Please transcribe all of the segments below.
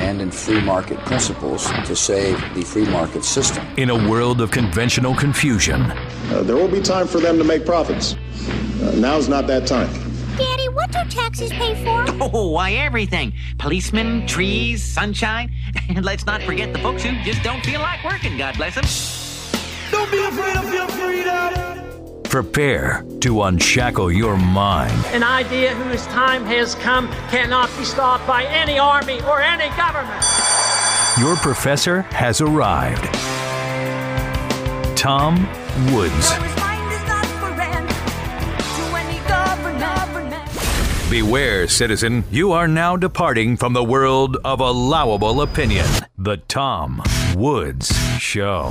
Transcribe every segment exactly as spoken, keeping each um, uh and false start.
stand in free market principles to save the free market system. In a world of conventional confusion, uh, there will be time for them to make profits. Uh, now's not that time. Daddy, what do taxes pay for? Oh, why, everything. Policemen, trees, sunshine. And let's not forget the folks who just don't feel like working, God bless them. Don't be afraid of your freedom. Prepare to unshackle your mind. An idea whose time has come cannot be stopped by any army or any government. Your professor has arrived. Tom Woods. Beware, citizen, you are now departing from the world of allowable opinion. The Tom Woods Show.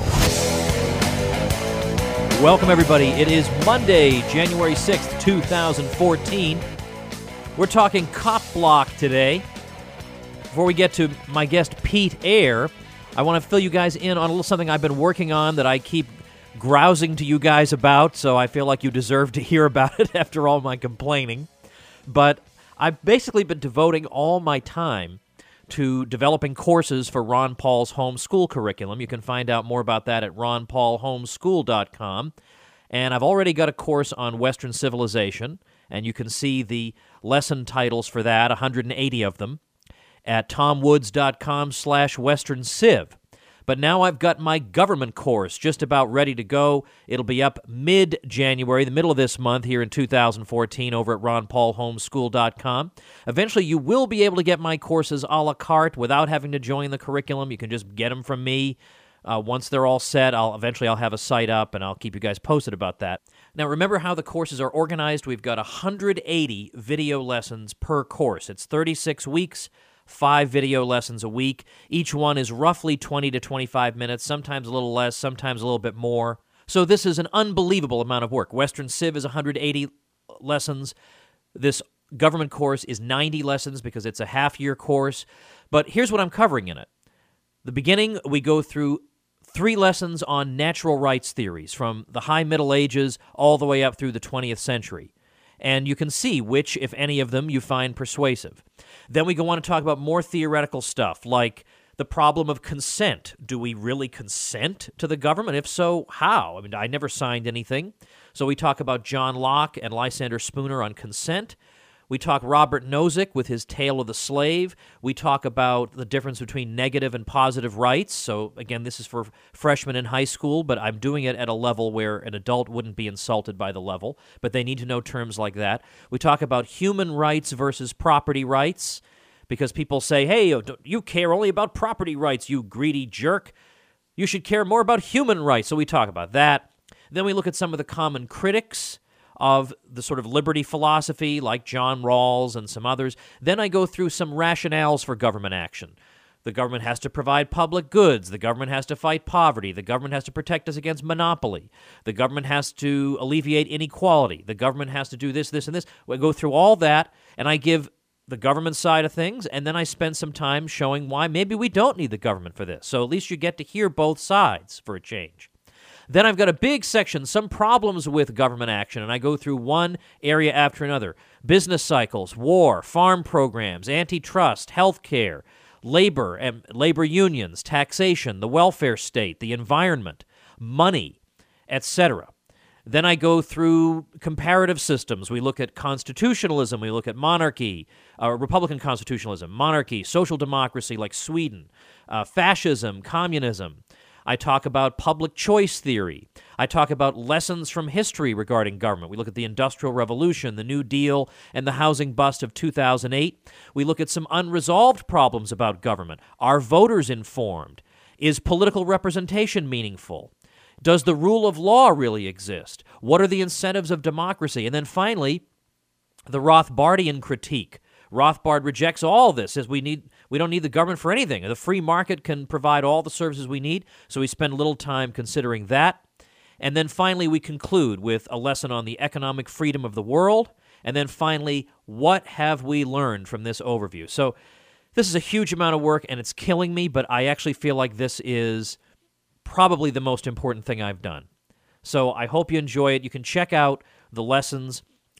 Welcome, everybody. It is Monday, January sixth, two thousand fourteen. We're talking cop block today. Before we get to my guest, Pete Eyre, I want to fill you guys in on a little something I've been working on that I keep grousing to you guys about, so I feel like you deserve to hear about it after all my complaining. But I've basically been devoting all my time to developing courses for Ron Paul's homeschool curriculum. You can find out more about that at ron paul homeschool dot com. And I've already got a course on Western civilization, and you can see the lesson titles for that, one hundred eighty of them, at tomwoods dot com slash western civ. But now I've got my government course just about ready to go. It'll be up mid-January, the middle of this month here in two thousand fourteen over at ron paul homeschool dot com. Eventually, you will be able to get my courses a la carte without having to join the curriculum. You can just get them from me. Uh, once they're all set, I'll eventually I'll have a site up, and I'll keep you guys posted about that. Now, remember how the courses are organized? We've got one hundred eighty video lessons per course. It's thirty-six weeks. Five video lessons a week. Each one is roughly twenty to twenty-five minutes, sometimes a little less, sometimes a little bit more. So this is an unbelievable amount of work. Western Civ is one hundred eighty lessons. This government course is ninety lessons because it's a half-year course. But here's what I'm covering in it. The beginning, we go through three lessons on natural rights theories from the High Middle Ages all the way up through the twentieth century. And you can see which, if any of them, you find persuasive. Then we go on to talk about more theoretical stuff, like the problem of consent. Do we really consent to the government? If so, how? I mean, I never signed anything. So we talk about John Locke and Lysander Spooner on consent. We talk Robert Nozick with his Tale of the Slave. We talk about the difference between negative and positive rights. So, again, this is for freshmen in high school, but I'm doing it at a level where an adult wouldn't be insulted by the level, but they need to know terms like that. We talk about human rights versus property rights, because people say, hey, you care only about property rights, you greedy jerk. You should care more about human rights. So we talk about that. Then we look at some of the common critics of the sort of liberty philosophy, like John Rawls and some others. Then I go through some rationales for government action. The government has to provide public goods. The government has to fight poverty. The government has to protect us against monopoly. The government has to alleviate inequality. The government has to do this, this, and this. We go through all that, and I give the government side of things, and then I spend some time showing why maybe we don't need the government for this. So at least you get to hear both sides for a change. Then I've got a big section, some problems with government action, and I go through one area after another. Business cycles, war, farm programs, antitrust, healthcare, labor and labor unions, taxation, the welfare state, the environment, money, et cetera. Then I go through comparative systems. We look at constitutionalism, we look at monarchy, uh, Republican constitutionalism, monarchy, social democracy like Sweden, uh, fascism, communism. I talk about public choice theory. I talk about lessons from history regarding government. We look at the Industrial Revolution, the New Deal, and the housing bust of two thousand eight. We look at some unresolved problems about government. Are voters informed? Is political representation meaningful? Does the rule of law really exist? What are the incentives of democracy? And then finally, the Rothbardian critique. Rothbard rejects all this, says we need we don't need the government for anything. The free market can provide all the services we need, so we spend little time considering that. And then finally, we conclude with a lesson on the economic freedom of the world. And then finally, what have we learned from this overview? So this is a huge amount of work, and it's killing me, but I actually feel like this is probably the most important thing I've done. So I hope you enjoy it. You can check out the lessons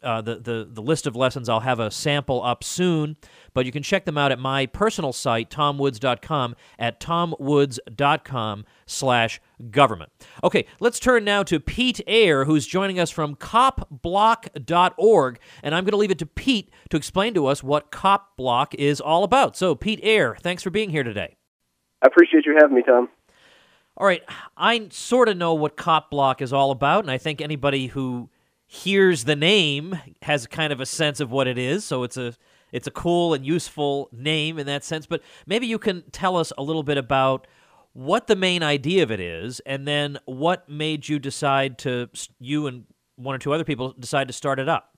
uh, the, the, the list of lessons. I'll have a sample up soon, but you can check them out at my personal site, tom woods dot com, at tom woods dot com slash government. Okay, let's turn now to Pete Eyre, who's joining us from cop block dot org, and I'm going to leave it to Pete to explain to us what CopBlock is all about. So, Pete Eyre, thanks for being here today. I appreciate you having me, Tom. All right, I sort of know what CopBlock is all about, and I think anybody who hears the name has kind of a sense of what it is, so it's a it's a cool and useful name in that sense. But maybe you can tell us a little bit about what the main idea of it is, and then what made you decide to, you and one or two other people, decide to start it up.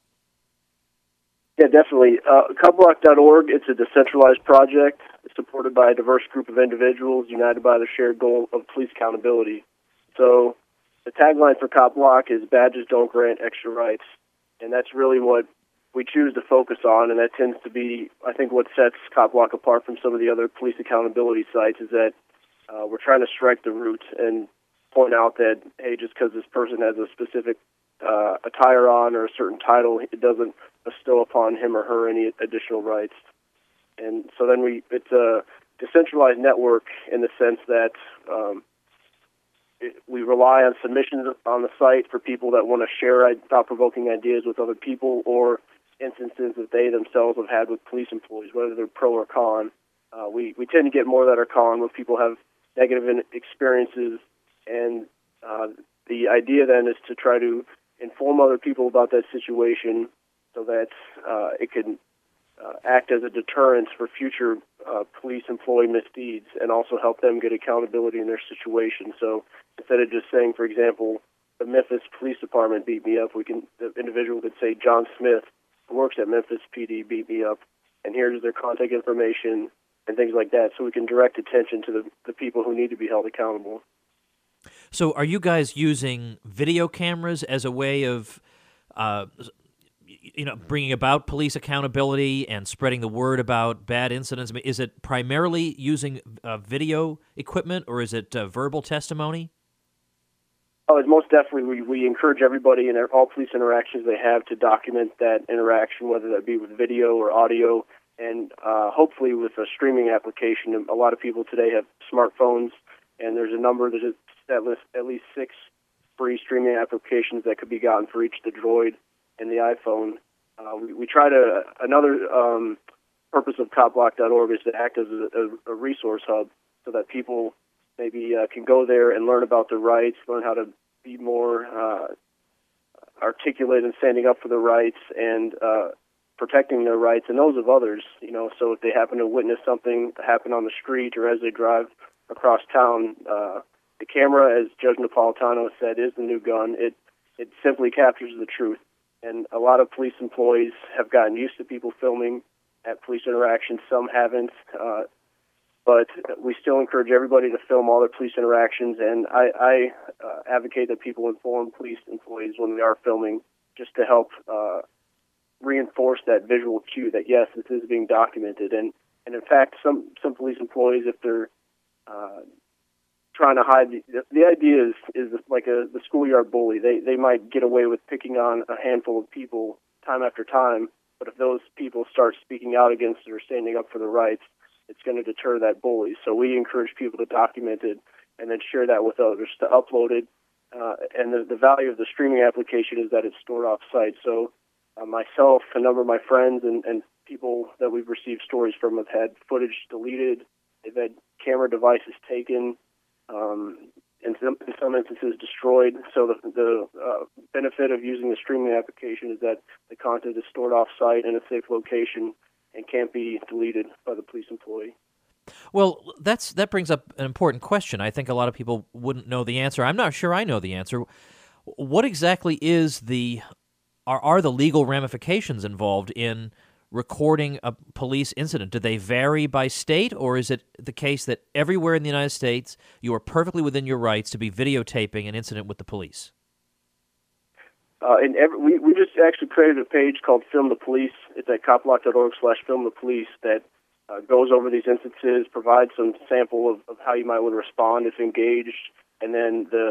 Yeah, definitely. Uh, cop block dot org, it's a decentralized project supported by a diverse group of individuals united by the shared goal of police accountability. So the tagline for CopBlock is badges don't grant extra rights, and that's really what we choose to focus on, and that tends to be, I think, what sets CopBlock apart from some of the other police accountability sites is that uh, we're trying to strike the root and point out that, hey, just because this person has a specific uh, attire on or a certain title, it doesn't bestow upon him or her any additional rights. And so then we, it's a decentralized network in the sense that um, it, we rely on submissions on the site for people that want to share thought-provoking ideas with other people or instances that they themselves have had with police employees, whether they're pro or con. Uh, we, we tend to get more that are con where people have negative in- experiences, and uh, the idea then is to try to inform other people about that situation so that uh, it can uh, act as a deterrent for future uh, police employee misdeeds and also help them get accountability in their situation. So instead of just saying, for example, the Memphis Police Department beat me up, we can the individual could say John Smith, who works at Memphis P D, beat me up, and here's their contact information and things like that, so we can direct attention to the, the people who need to be held accountable. So are you guys using video cameras as a way of uh, you know, bringing about police accountability and spreading the word about bad incidents? I mean, is it primarily using uh, video equipment, or is it uh, verbal testimony? Oh, it's most definitely. We, we encourage everybody in their, all police interactions they have to document that interaction, whether that be with video or audio, and uh, hopefully with a streaming application. A lot of people today have smartphones, and there's a number, there's at least, at least six free streaming applications that could be gotten for each, the Droid and the iPhone. Uh, we, we try to, another um, purpose of cop block dot org is to act as a, a, a resource hub so that people maybe uh, can go there and learn about their rights, learn how to be more uh, articulate in standing up for their rights and uh, protecting their rights and those of others. You know, so if they happen to witness something happen on the street or as they drive across town, uh, the camera, as Judge Napolitano said, is the new gun. It it simply captures the truth. And a lot of police employees have gotten used to people filming at police interactions. Some haven't. Uh, but we still encourage everybody to film all their police interactions. And I, I uh, advocate that people inform police employees when they are filming just to help uh, reinforce that visual cue that, yes, this is being documented. And, and in fact, some, some police employees, if they're uh, trying to hide, the, the idea is, is like a, the schoolyard bully. They, they might get away with picking on a handful of people time after time, but if those people start speaking out against it or standing up for their rights, it's going to deter that bully. So we encourage people to document it and then share that with others, to upload it. Uh, and the, the value of the streaming application is that it's stored off-site. So uh, myself, a number of my friends, and, and people that we've received stories from have had footage deleted. They've had camera devices taken, um, in, some, in some instances destroyed. So the, the uh, benefit of using the streaming application is that the content is stored off-site in a safe location and can't be deleted by the police employee. Well, that's that brings up an important question. I think a lot of people wouldn't know the answer. I'm not sure I know the answer. What exactly is the are are the legal ramifications involved in recording a police incident? Do they vary by state, or is it the case that everywhere in the United States you are perfectly within your rights to be videotaping an incident with the police? Uh, and every, we, we just actually created a page called Film the Police. It's at cop block dot org slash film the police that uh, goes over these instances, provides some sample of, of how you might want to respond if engaged, and then the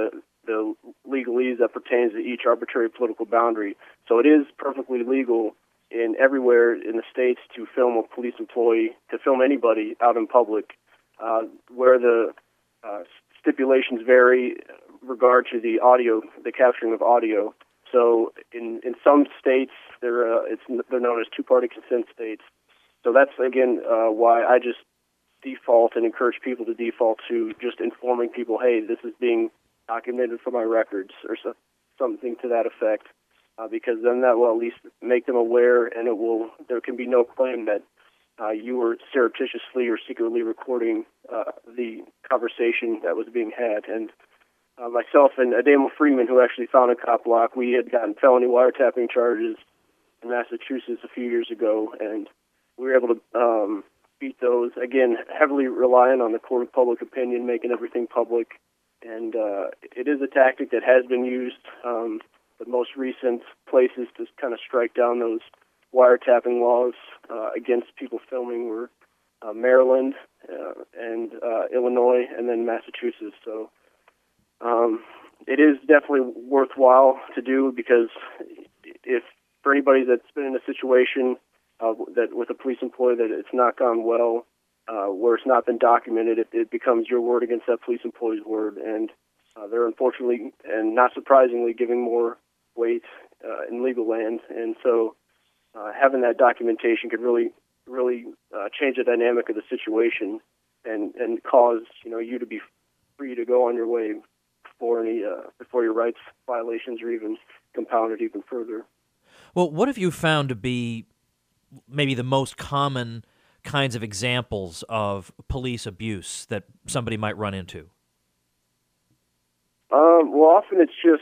the legalese that pertains to each arbitrary political boundary. So it is perfectly legal in everywhere in the states to film a police employee, to film anybody out in public, uh, where the uh, stipulations vary regard to the audio, the capturing of audio. So in, in some states, they're, uh, it's, they're known as two-party consent states. So that's, again, uh, why I just default and encourage people to default to just informing people, hey, this is being documented for my records, or so, something to that effect, uh, because then that will at least make them aware, and it will. There can be no claim that uh, you were surreptitiously or secretly recording uh, the conversation that was being had. And uh, myself and Adamo Freeman, who actually founded Cop Block, we had gotten felony wiretapping charges in Massachusetts a few years ago, and we were able to um, beat those, again, heavily relying on the court of public opinion, making everything public. And uh, it is a tactic that has been used. Um, the most recent places to kind of strike down those wiretapping laws uh, against people filming were uh, Maryland uh, and uh, Illinois, and then Massachusetts. So um, it is definitely worthwhile to do, because if for anybody that's been in a situation uh, that with a police employee that it's not gone well, Uh, where it's not been documented, it, it becomes your word against that police employee's word, and uh, they're unfortunately and not surprisingly giving more weight uh, in legal land, and so uh, having that documentation could really, really uh, change the dynamic of the situation, and, and cause you know you to be free to go on your way before any uh, before your rights violations are even compounded even further. Well, what have you found to be maybe the most common kinds of examples of police abuse that somebody might run into? Um, well, often it's just,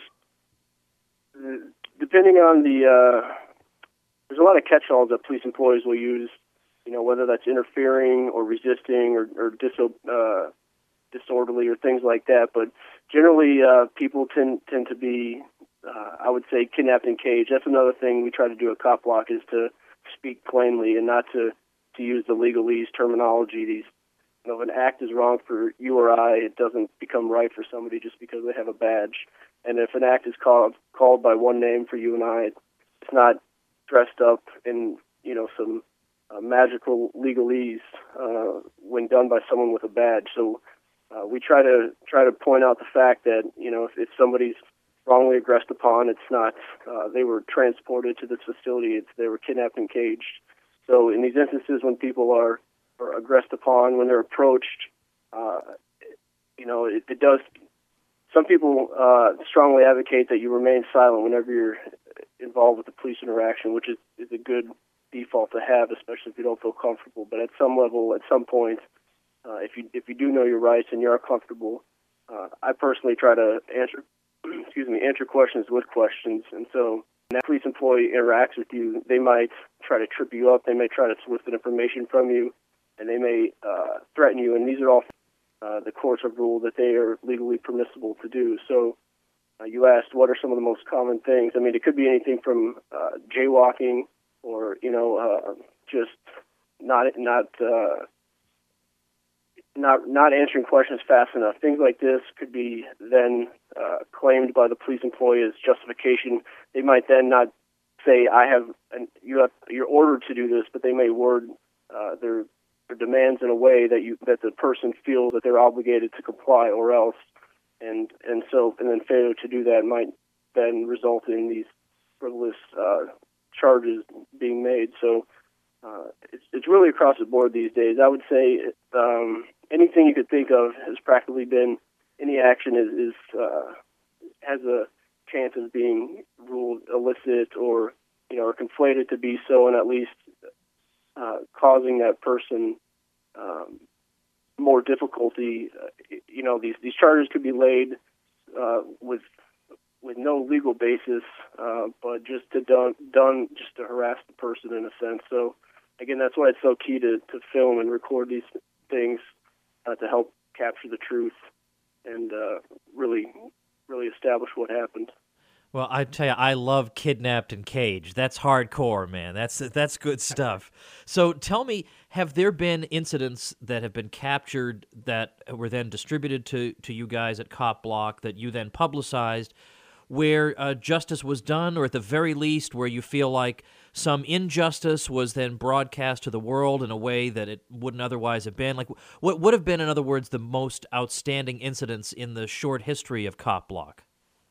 depending on the, uh, there's a lot of catch-alls that police employees will use, you know, whether that's interfering or resisting or, or diso- uh, disorderly or things like that. But generally, uh, people tend, tend to be, uh, I would say, kidnapped and caged. That's another thing we try to do at Cop Block, is to speak plainly and not to to use the legalese terminology. These, you know, if an act is wrong for you or I, it doesn't become right for somebody just because they have a badge. And if an act is called called by one name for you and I, it's not dressed up in, you know, some uh, magical legalese uh, when done by someone with a badge. So uh, we try to try to point out the fact that, you know, if, if somebody's wrongly aggressed upon, it's not uh, they were transported to this facility. It's they were kidnapped and caged. So in these instances, when people are, are aggressed upon, when they're approached, uh, you know, it, it does. Some people uh, strongly advocate that you remain silent whenever you're involved with the police interaction, which is, is a good default to have, especially if you don't feel comfortable. But at some level, at some point, uh, if you if you do know your rights and you are comfortable, uh, I personally try to answer, excuse me, answer questions with questions, and so. When that police employee interacts with you, they might try to trip you up, they may try to solicit information from you, and they may uh, threaten you, and these are all uh, the courts have ruled that they are legally permissible to do. So uh, you asked what are some of the most common things. I mean, it could be anything from uh, jaywalking or, you know, uh, just not not uh, not not answering questions fast enough. Things like this could be then uh, claimed by the police employee as justification. They might then not say, "I have," an, you have, you're ordered to do this, but they may word uh, their their demands in a way that you that the person feels that they're obligated to comply, or else, and and so and then failure to do that might then result in these frivolous uh, charges being made. So. Uh, it's, it's really across the board these days. I would say um, anything you could think of has practically been, any action is, is uh, has a chance of being ruled illicit or, you know, or conflated to be so, and at least uh, causing that person um, more difficulty. Uh, you know, these these charges could be laid uh, with with no legal basis, uh, but just to done done just to harass the person in a sense. So. Again, that's why it's so key to, to film and record these things uh, to help capture the truth and uh, really, really establish what happened. Well, I tell you, I love Kidnapped and Caged. That's hardcore, man. That's that's good stuff. So tell me, have there been incidents that have been captured that were then distributed to, to you guys at Cop Block that you then publicized where uh, justice was done, or at the very least where you feel like some injustice was then broadcast to the world in a way that it wouldn't otherwise have been? Like, what would have been, in other words, the most outstanding incidents in the short history of Cop Block?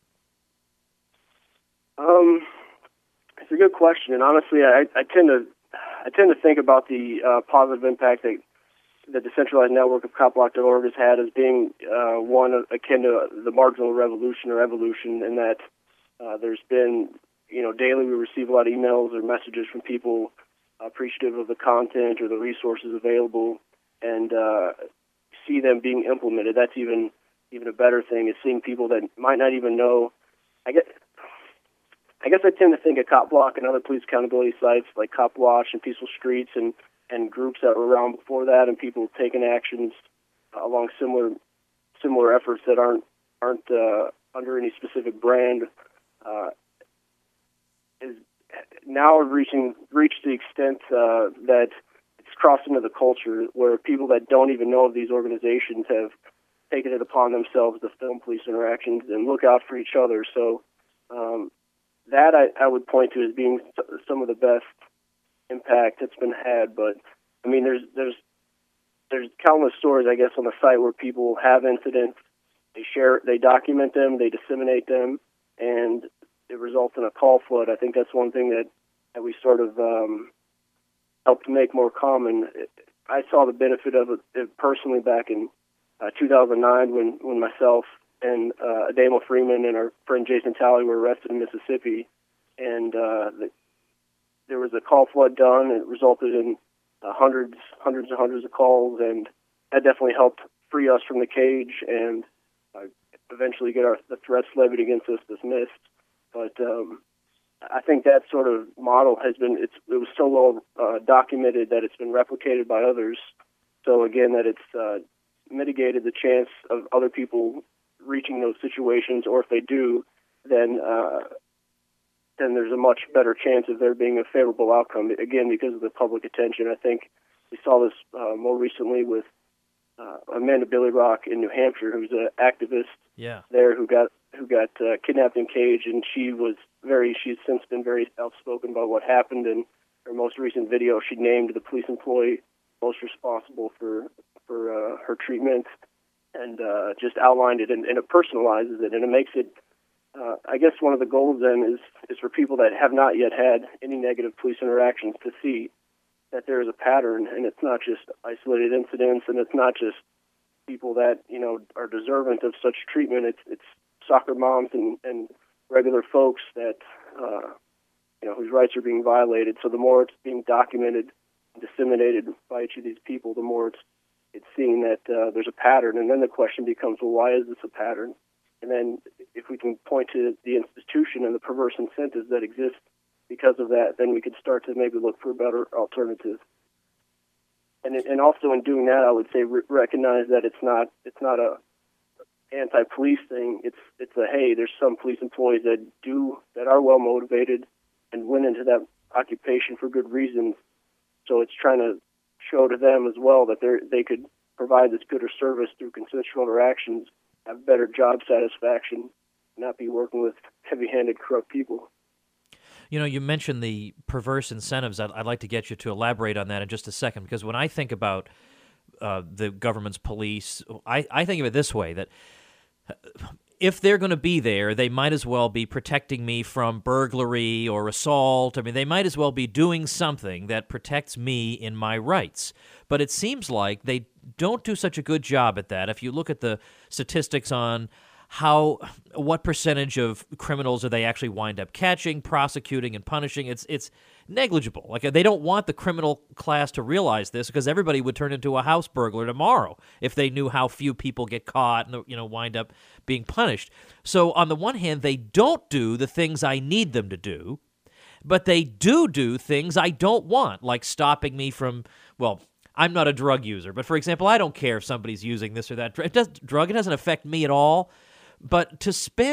Um, it's a good question, and honestly, I, I tend to I tend to think about the uh, positive impact that the decentralized network of cop block dot org has had as being uh, one akin to the marginal revolution or evolution, in that uh, there's been, you know, daily we receive a lot of emails or messages from people appreciative of the content or the resources available, and uh, see them being implemented. That's even even a better thing, is seeing people that might not even know. I guess. I guess I tend to think of Cop Block and other police accountability sites like Cop Watch and Peaceful Streets and, and groups that were around before that, and people taking actions uh, along similar similar efforts that aren't aren't uh, under any specific brand. Uh, is now reaching reached the extent uh, that it's crossed into the culture, where people that don't even know of these organizations have taken it upon themselves to film police interactions and look out for each other. So. Um, That I, I would point to as being some of the best impact that's been had. But I mean, there's there's there's countless stories, I guess, on the site where people have incidents, they share, they document them, they disseminate them, and it results in a call flood. I think that's one thing that, that we sort of um, helped make more common. I saw the benefit of it personally back in uh, two thousand nine when when myself and uh, Adamo Freeman and our friend Jason Talley were arrested in Mississippi, and uh, the, there was a call flood done. It resulted in uh, hundreds, hundreds and hundreds of calls, and that definitely helped free us from the cage and uh, eventually get our the threats levied against us dismissed. But um, I think that sort of model has been, it's, it was so well uh, documented that it's been replicated by others. So again, that it's uh, mitigated the chance of other people reaching those situations, or if they do, then uh, then there's a much better chance of there being a favorable outcome, again, because of the public attention. I think we saw this uh, more recently with uh, Amanda Billy Rock in New Hampshire, who's an activist yeah. there who got who got uh, kidnapped and caged, and she was very, she's since been very outspoken about what happened. In her most recent video, she named the police employee most responsible for, for uh, her treatment, and uh, just outlined it, and, and it personalizes it, and it makes it, uh, I guess one of the goals then is, is for people that have not yet had any negative police interactions to see that there is a pattern, and it's not just isolated incidents, and it's not just people that, you know, are deserving of such treatment. It's it's soccer moms and, and regular folks that, uh, you know, whose rights are being violated. So the more it's being documented and disseminated by each of these people, the more it's it's seeing that uh, there's a pattern, and then the question becomes, well, why is this a pattern? And then if we can point to the institution and the perverse incentives that exist because of that, then we could start to maybe look for a better alternative. And and also in doing that, I would say re- recognize that it's not it's not a anti-police thing. It's it's a, hey, there's some police employees that do that are well motivated and went into that occupation for good reasons. So it's trying to show to them as well that they they could provide this gooder service through consensual interactions, have better job satisfaction, not be working with heavy-handed, corrupt people. You know, you mentioned the perverse incentives. I'd, I'd like to get you to elaborate on that in just a second, because when I think about uh, the government's police, I, I think of it this way, that if they're going to be there, they might as well be protecting me from burglary or assault. I mean, they might as well be doing something that protects me in my rights. But it seems like they don't do such a good job at that. If you look at the statistics on how, what percentage of criminals do they actually wind up catching, prosecuting, and punishing, it's it's negligible. Like, they don't want the criminal class to realize this, because everybody would turn into a house burglar tomorrow if they knew how few people get caught and, you know, wind up being punished. So on the one hand, they don't do the things I need them to do, but they do do things I don't want, like stopping me from, well, I'm not a drug user, but for example, I don't care if somebody's using this or that it does, drug. It doesn't affect me at all. But to spend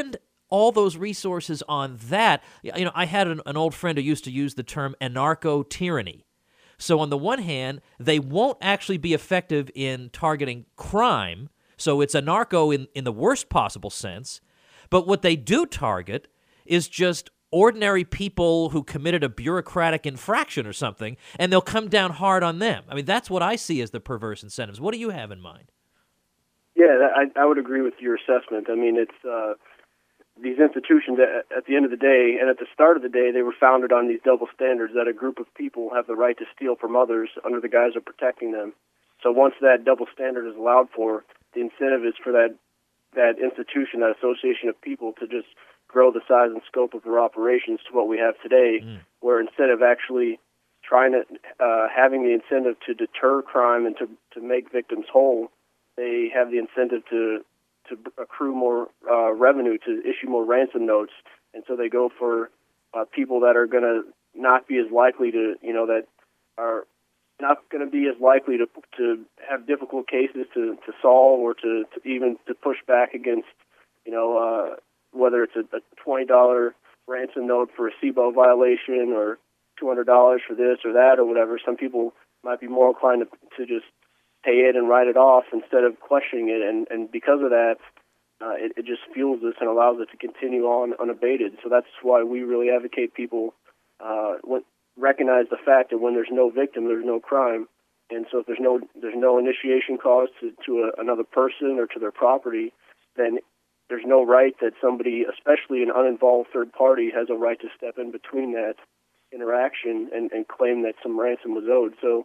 all those resources on that. You know, I had an, an old friend who used to use the term anarcho-tyranny. So on the one hand, they won't actually be effective in targeting crime, so it's anarcho in, in the worst possible sense, but what they do target is just ordinary people who committed a bureaucratic infraction or something, and they'll come down hard on them. I mean, that's what I see as the perverse incentives. What do you have in mind? Yeah, I, I would agree with your assessment. I mean, it's uh, these institutions, at, at the end of the day, and at the start of the day, they were founded on these double standards that a group of people have the right to steal from others under the guise of protecting them. So once that double standard is allowed for, the incentive is for that that institution, that association of people, to just grow the size and scope of their operations to what we have today, mm. where instead of actually trying to, uh, having the incentive to deter crime and to, to make victims whole, they have the incentive to to accrue more uh, revenue, to issue more ransom notes, and so they go for uh, people that are going to not be as likely to, you know, that are not going to be as likely to to have difficult cases to, to solve or to, to even to push back against, you know, uh, whether it's a, a twenty dollars ransom note for a S I B O violation or two hundred dollars for this or that or whatever. Some people might be more inclined to, to just pay it and write it off instead of questioning it, and, and because of that, uh, it, it just fuels this and allows it to continue on unabated. So that's why we really advocate people uh, when, recognize the fact that when there's no victim, there's no crime, and so if there's no there's no initiation cost to, to a, another person or to their property, then there's no right that somebody, especially an uninvolved third party, has a right to step in between that interaction and, and claim that some ransom was owed. So,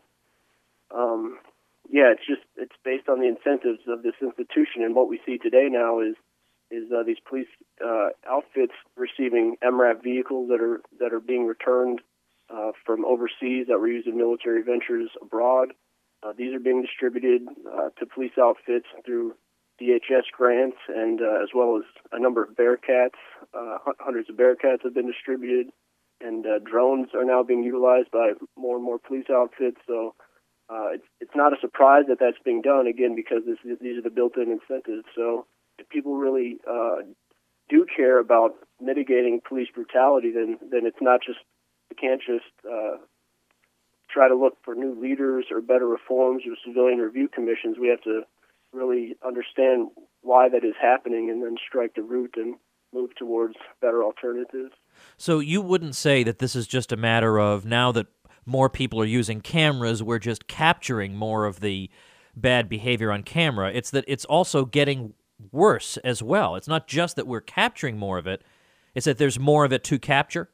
um, yeah, it's just it's based on the incentives of this institution, and what we see today now is is uh, these police uh, outfits receiving M RAP vehicles that are that are being returned uh, from overseas that were used in military ventures abroad. Uh, these are being distributed uh, to police outfits through D H S grants, and uh, as well as a number of Bearcats. Uh, hundreds of Bearcats have been distributed, and uh, drones are now being utilized by more and more police outfits. So uh, it's, it's not a surprise that that's being done, again, because this, these are the built-in incentives. So if people really uh, do care about mitigating police brutality, then then it's not just, we can't just uh, try to look for new leaders or better reforms or civilian review commissions. We have to really understand why that is happening and then strike the root and move towards better alternatives. So you wouldn't say that this is just a matter of now that more people are using cameras, we're just capturing more of the bad behavior on camera. It's that it's also getting worse as well. It's not just that we're capturing more of it, it's that there's more of it to capture?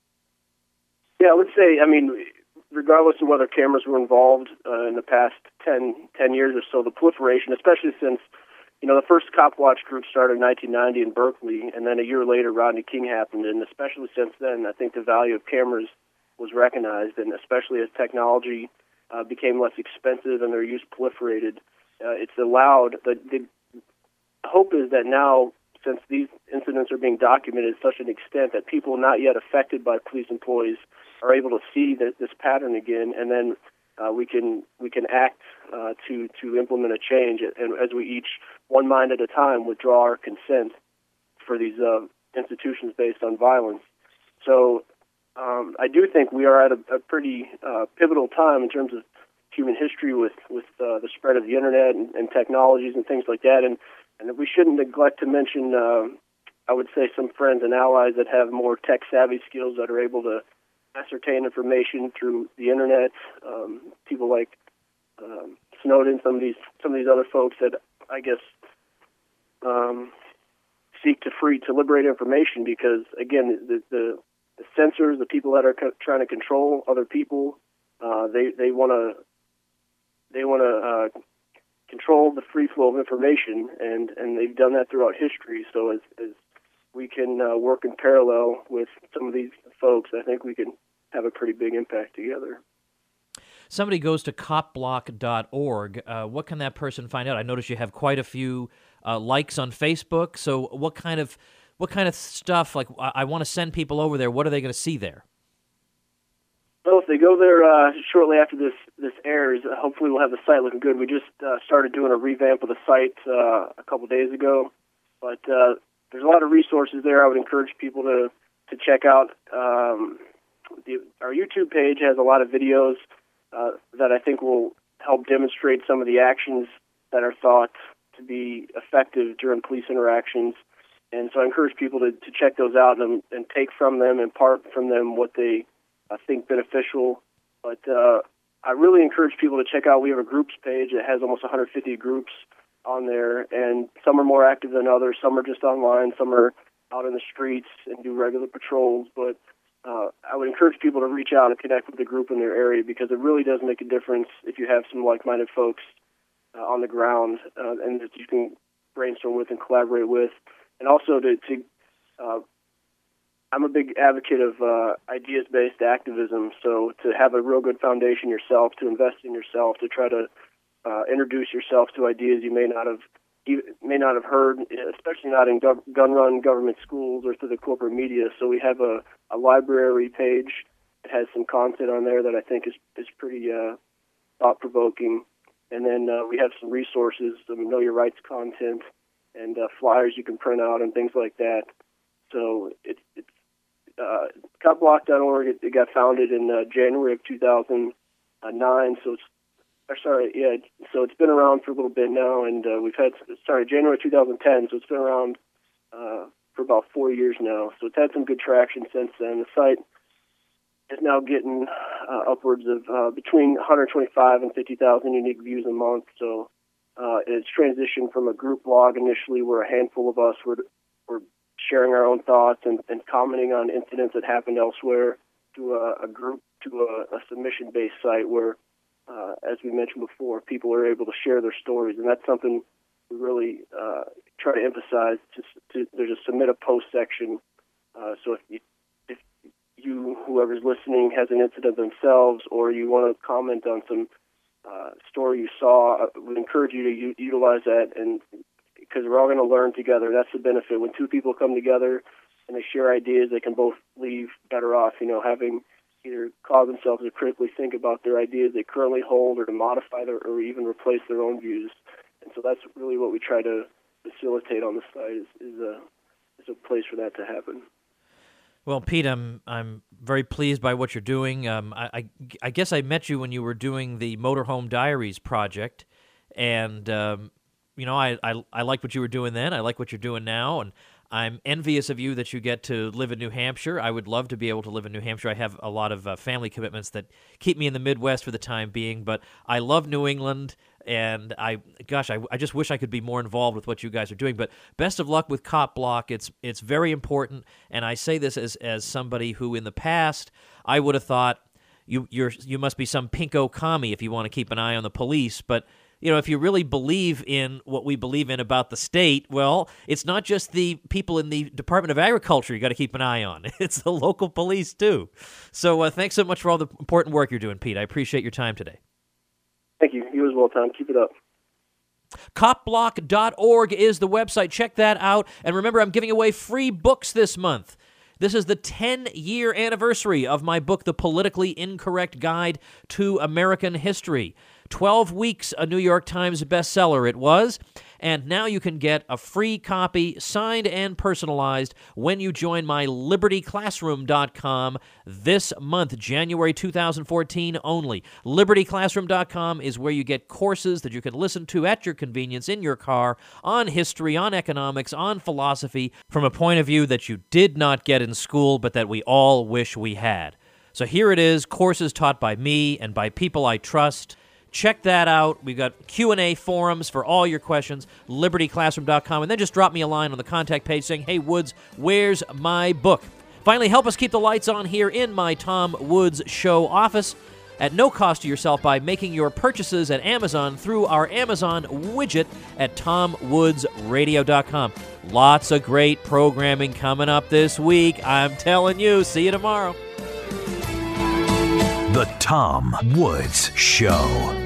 Yeah, let's say, I mean, regardless of whether cameras were involved uh, in the past ten, ten years or so, the proliferation, especially since, you know, the first Cop Watch group started in nineteen ninety in Berkeley, and then a year later Rodney King happened, and especially since then, I think the value of cameras was recognized, and especially as technology uh, became less expensive and their use proliferated, uh, it's allowed, the, the hope is that now, since these incidents are being documented to such an extent that people not yet affected by police employees are able to see that this pattern again, and then uh, we can we can act uh, to to implement a change, and as we each one mind at a time withdraw our consent for these uh, institutions based on violence. So um, I do think we are at a, a pretty uh, pivotal time in terms of human history with with uh, the spread of the internet and, and technologies and things like that, and and we shouldn't neglect to mention. Uh, I would say some friends and allies that have more tech savvy skills that are able to ascertain information through the internet. Um, people like um, Snowden, some of these some of these other folks that I guess um, seek to free to liberate information, because again, the the, the censors, the people that are co- trying to control other people, uh, they they want to they want to uh, control the free flow of information, and, and they've done that throughout history. So as as we can uh, work in parallel with some of these folks, I think we can have a pretty big impact together. Somebody goes to cop block dot org. Uh, what can that person find out? I notice you have quite a few uh, likes on Facebook. So what kind of what kind of stuff, like I, I want to send people over there, what are they going to see there? Well, if they go there uh, shortly after this, this airs, uh, hopefully we'll have the site looking good. We just uh, started doing a revamp of the site uh, a couple days ago. But uh, there's a lot of resources there. I would encourage people to, to check out. Um, the, our YouTube page has a lot of videos uh, that I think will help demonstrate some of the actions that are thought to be effective during police interactions. And so I encourage people to, to check those out and, and take from them, impart from them what they uh, think beneficial. But uh, I really encourage people to check out, we have a groups page that has almost one hundred fifty groups on there, and some are more active than others. Some are just online, some are out in the streets and do regular patrols. But uh, I would encourage people to reach out and connect with the group in their area, because it really does make a difference if you have some like-minded folks uh, on the ground uh, and that you can brainstorm with and collaborate with. And also to, to uh, I'm a big advocate of uh, ideas-based activism, so to have a real good foundation yourself, to invest in yourself, to try to uh, introduce yourself to ideas you may not have you may not have heard, especially not in gov- gun-run government schools or through the corporate media. So we have a, a library page that has some content on there that I think is, is pretty uh, thought-provoking. And then uh, we have some resources, some Know Your Rights content, and uh, flyers you can print out and things like that. So it, it's uh, cop block dot org. It, it got founded in uh, January of two thousand nine. So it's or sorry, yeah. So it's been around for a little bit now, and uh, we've had sorry January two thousand ten. So it's been around uh, for about four years now. So it's had some good traction since then. The site is now getting uh, upwards of uh, between one hundred twenty-five and fifty thousand unique views a month. So Uh, it's transitioned from a group blog initially where a handful of us were, were sharing our own thoughts and, and commenting on incidents that happened elsewhere to a, a group, to a, a submission-based site where, uh, as we mentioned before, people are able to share their stories. And that's something we really uh, try to emphasize. To, to, there's a submit a post section. Uh, so if you, if you, whoever's listening, has an incident themselves, or you want to comment on some Uh, story you saw, I would encourage you to u- utilize that, and because we're all going to learn together. That's the benefit. When two people come together and they share ideas, they can both leave better off, you know, having either cause themselves to critically think about their ideas they currently hold, or to modify their, or even replace their own views. And so that's really what we try to facilitate on the site, is, is, a, is a place for that to happen. Well, Pete, I'm I'm very pleased by what you're doing. Um, I, I I guess I met you when you were doing the Motorhome Diaries project, and um, you know I, I I liked what you were doing then. I like what you're doing now, and I'm envious of you that you get to live in New Hampshire. I would love to be able to live in New Hampshire. I have a lot of uh, family commitments that keep me in the Midwest for the time being, but I love New England. And I, gosh, I, I just wish I could be more involved with what you guys are doing. But best of luck with Cop Block. It's it's very important, and I say this as as somebody who, in the past, I would have thought you you're you must be some pinko commie if you want to keep an eye on the police. But you know, if you really believe in what we believe in about the state, well, it's not just the people in the Department of Agriculture you got to keep an eye on. It's the local police too. So uh, thanks so much for all the important work you're doing, Pete. I appreciate your time today. Thank you. You as well, Tom. Keep it up. cop block dot org is the website. Check that out. And remember, I'm giving away free books this month. This is the ten-year anniversary of my book, The Politically Incorrect Guide to American History. twelve weeks, a New York Times bestseller it was. And now you can get a free copy, signed and personalized, when you join my liberty classroom dot com this month, January two thousand fourteen only. liberty classroom dot com is where you get courses that you can listen to at your convenience in your car on history, on economics, on philosophy, from a point of view that you did not get in school, but that we all wish we had. So here it is, courses taught by me and by people I trust. Check that out. We've got Q and A forums for all your questions, liberty classroom dot com, and then just drop me a line on the contact page saying, hey, Woods, where's my book? Finally, help us keep the lights on here in my Tom Woods Show office at no cost to yourself by making your purchases at Amazon through our Amazon widget at tom woods radio dot com. Lots of great programming coming up this week. I'm telling you. See you tomorrow. The Tom Woods Show.